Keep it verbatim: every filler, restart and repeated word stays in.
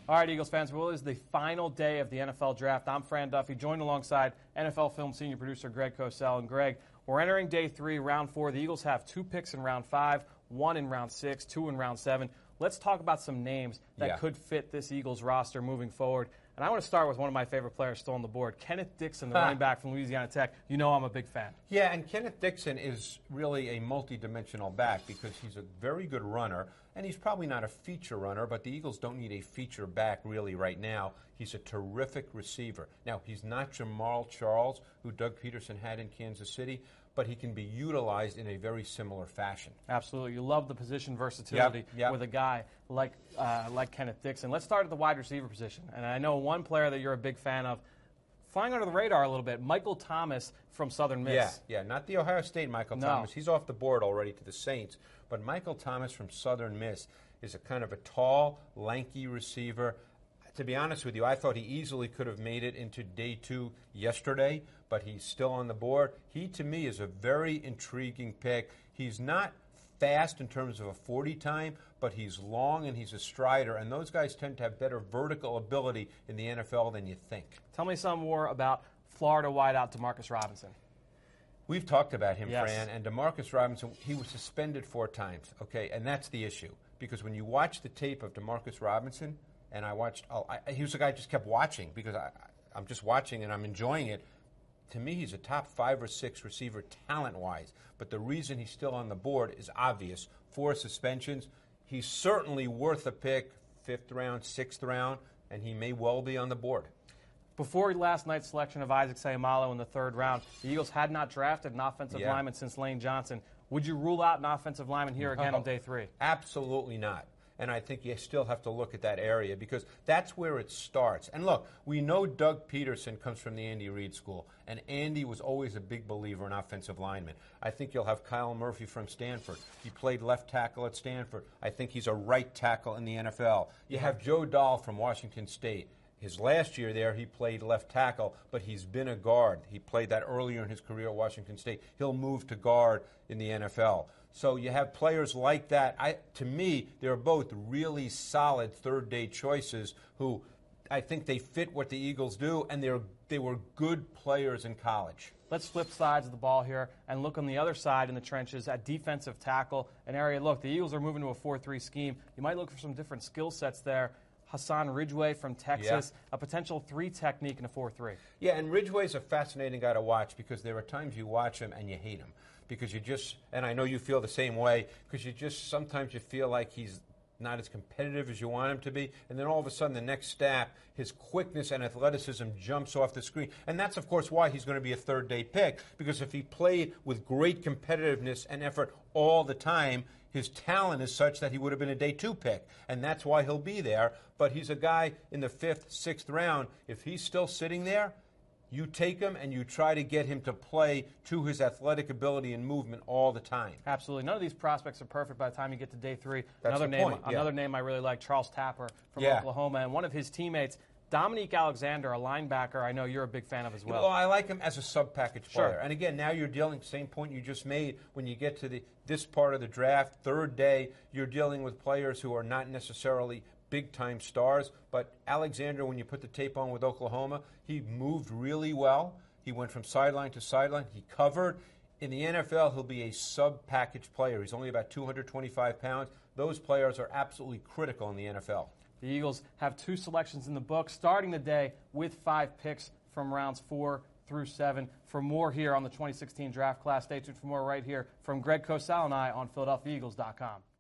All right, Eagles fans, well, it is the final day of the N F L Draft. I'm Fran Duffy, joined alongside N F L Film senior producer Greg Cosell. And Greg, we're entering day three, round four. The Eagles have two picks in round five, one in round six, two in round seven. Let's talk about some names that yeah. could fit this Eagles roster moving forward. And I want to start with one of my favorite players still on the board, Kenneth Dixon, the running back from Louisiana Tech. You know I'm a big fan. Yeah, and Kenneth Dixon is really a multi-dimensional back because he's a very good runner, and he's probably not a feature runner, but the Eagles don't need a feature back really right now. He's a terrific receiver. Now, he's not Jamal Charles, who Doug Peterson had in Kansas City, but he can be utilized in a very similar fashion. Absolutely. You love the position versatility yep, yep. with a guy like uh, like Kenneth Dixon. Let's start at the wide receiver position. And I know one player that you're a big fan of, flying under the radar a little bit, Michael Thomas from Southern Miss. Yeah, yeah, not the Ohio State Michael no. Thomas. He's off the board already to the Saints. But Michael Thomas from Southern Miss is a kind of a tall, lanky receiver. To be honest with you, I thought he easily could have made it into day two yesterday, but he's still on the board. He, to me, is a very intriguing pick. He's not fast in terms of a forty time, but he's long and he's a strider, and those guys tend to have better vertical ability in the N F L than you think. Tell me some more about Florida wideout Demarcus Robinson. We've talked about him, yes. Fran, and Demarcus Robinson, he was suspended four times, okay, and that's the issue. Because when you watch the tape of Demarcus Robinson, and I watched, oh, I, he was a guy I just kept watching because I, I'm just watching and I'm enjoying it. To me, he's a top five or six receiver talent-wise, but the reason he's still on the board is obvious. Four suspensions. He's certainly worth a pick, fifth round, sixth round, and he may well be on the board. Before last night's selection of Isaac Seumalo in the third round, the Eagles had not drafted an offensive yeah. lineman since Lane Johnson. Would you rule out an offensive lineman here again no, on day three? Absolutely not. And I think you still have to look at that area because that's where it starts. And look, we know Doug Peterson comes from the Andy Reid school, and Andy was always a big believer in offensive linemen. I think you'll have Kyle Murphy from Stanford. He played left tackle at Stanford. I think he's a right tackle in the N F L. You have Joe Dahl from Washington State. His last year there, he played left tackle, but he's been a guard. He played that earlier in his career at Washington State. He'll move to guard in the N F L. So you have players like that. I, to me, they're both really solid third-day choices who I think they fit what the Eagles do, and they're they were good players in college. Let's flip sides of the ball here and look on the other side in the trenches at defensive tackle, an area. Look, the Eagles are moving to a four three scheme. You might look for some different skill sets there. Hassan Ridgeway from Texas, yeah. a potential three technique in a four three. Yeah, and Ridgeway's a fascinating guy to watch because there are times you watch him and you hate him because you just, and I know you feel the same way, because you just, sometimes you feel like he's not as competitive as you want him to be, and then all of a sudden the next step, his quickness and athleticism jumps off the screen. And that's, of course, why he's going to be a third-day pick, because if he played with great competitiveness and effort all the time, his talent is such that he would have been a day two pick, and that's why he'll be there. But he's a guy in the fifth, sixth round. If he's still sitting there, you take him and you try to get him to play to his athletic ability and movement all the time. Absolutely. None of these prospects are perfect by the time you get to day three. That's another the name, point, yeah. another name I really like, Charles Tapper from yeah. Oklahoma, and one of his teammates, Dominique Alexander, a linebacker I know you're a big fan of as well. Well, I like him as a sub-package Sure. player. And again, now you're dealing, same point you just made, when you get to the this part of the draft, third day, you're dealing with players who are not necessarily big-time stars. But Alexander, when you put the tape on with Oklahoma, he moved really well. He went from sideline to sideline. He covered. In the N F L, he'll be a sub-package player. He's only about two hundred twenty-five pounds. Those players are absolutely critical in the N F L. The Eagles have two selections in the book, starting the day with five picks from rounds four through seven. For more here on the twenty sixteen draft class, stay tuned for more right here from Greg Cosell and I on Philadelphia Eagles dot com.